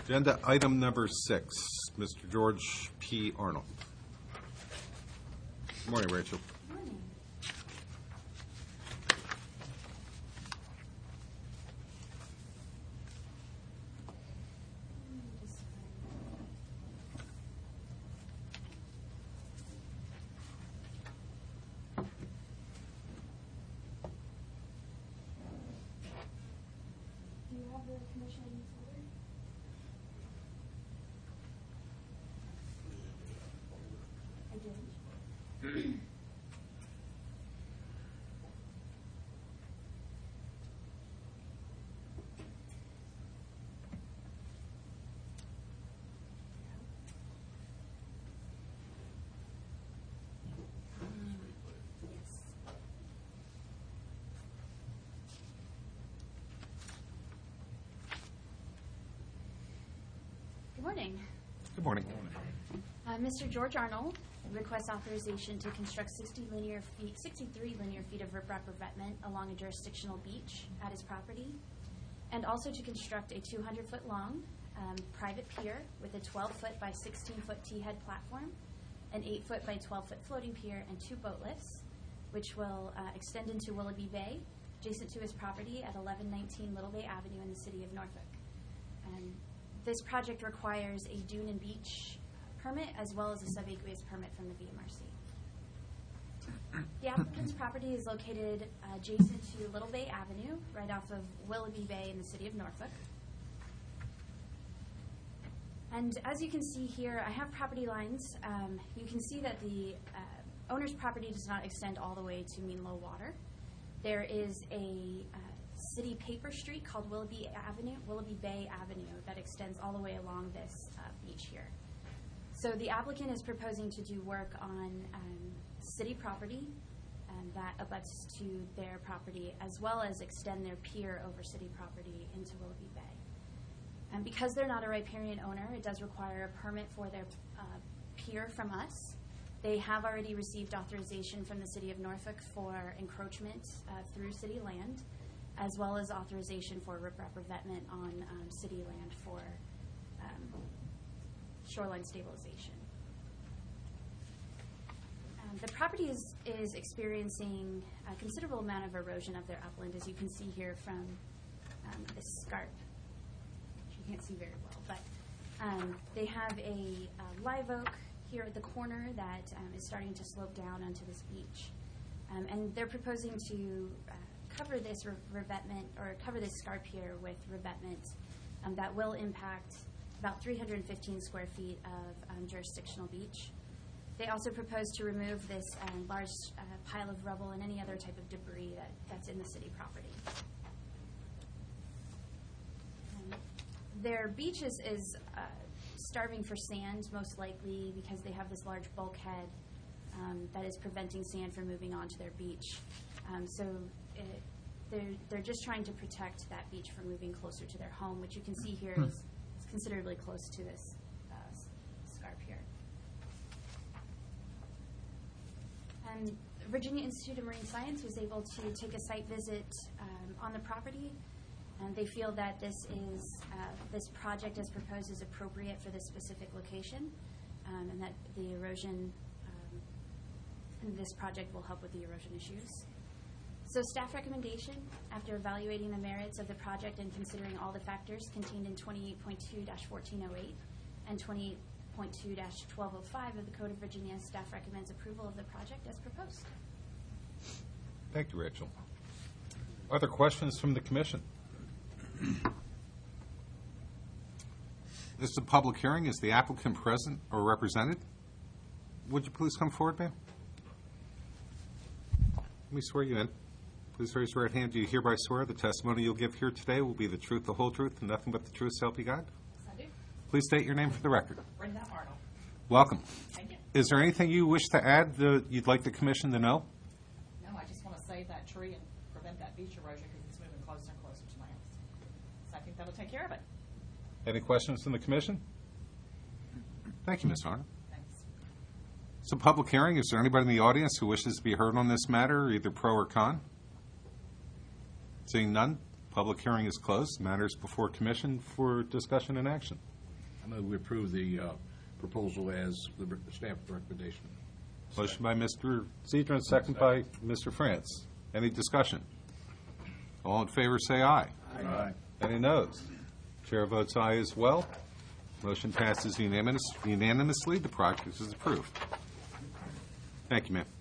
Agenda item number 6, Mr. George P. Arnold. Good morning, Rachel. Morning. Do you have the commission folder? I did. Yes. Good morning. Good morning. Mr. George Arnold requests authorization to construct 63 linear feet of riprap revetment along a jurisdictional beach at his property, and also to construct a 200-foot long private pier with a 12-foot by 16-foot T-head platform, an 8-foot by 12-foot floating pier, and 2 boat lifts, which will extend into Willoughby Bay, adjacent to his property at 1119 Little Bay Avenue in the city of Norfolk. This project requires a dune and beach permit as well as a subaqueous permit from the VMRC. The applicant's property is located adjacent to Little Bay Avenue, right off of Willoughby Bay in the city of Norfolk. And as you can see here, I have property lines. You can see that the owner's property does not extend all the way to mean low water. There is a city paper street called Willoughby Bay Avenue that extends all the way along this beach here. So the applicant is proposing to do work on city property that abuts to their property, as well as extend their pier over city property into Willoughby Bay. And because they're not a riparian owner, it does require a permit for their pier from us. They have already received authorization from the city of Norfolk for encroachment through city land, as well as authorization for riprap revetment on city land for shoreline stabilization. The property is experiencing a considerable amount of erosion of their upland, as you can see here from this scarp, which you can't see very well, but they have a live oak here at the corner that is starting to slope down onto this beach. And they're proposing to cover this revetment, or cover this scarp here with revetment that will impact about 315 square feet of jurisdictional beach. They also propose to remove this large pile of rubble and any other type of debris that's in the city property. Their beach is starving for sand, most likely because they have this large bulkhead that is preventing sand from moving onto their beach. They're just trying to protect that beach from moving closer to their home, which you can see here is considerably close to this scarp here. And Virginia Institute of Marine Science was able to take a site visit on the property, and they feel that this project as proposed is appropriate for this specific location, and that the erosion in this project will help with the erosion issues. So staff recommendation, after evaluating the merits of the project and considering all the factors contained in 28.2-1408 and 28.2-1205 of the Code of Virginia, staff recommends approval of the project as proposed. Thank you, Rachel. Are there questions from the commission? This is a public hearing. Is the applicant present or represented? Would you please come forward, ma'am? Let me swear you in. Please raise your right hand. Do you hereby swear the testimony you'll give here today will be the truth, the whole truth, and nothing but the truth, so help you God? Yes, I do. Please state your name for the record. Brenda Arnold. Welcome. Thank you. Is there anything you wish to add that you'd like the commission to know? No, I just want to save that tree and prevent that beach erosion because it's moving closer and closer to my house. So I think that'll take care of it. Any questions from the commission? Thank you, Ms. Arnold. Thanks. It's a public hearing. Is there anybody in the audience who wishes to be heard on this matter, either pro or con? Seeing none, public hearing is closed. Matters before commission for discussion and action. I move we approve the proposal as the staff recommendation. Motion by Mr. Zedrin, second by Mr. France. Any discussion? All in favor, say aye. Aye. Any noes? Chair votes aye as well. Motion passes unanimously. The project is approved. Thank you, ma'am.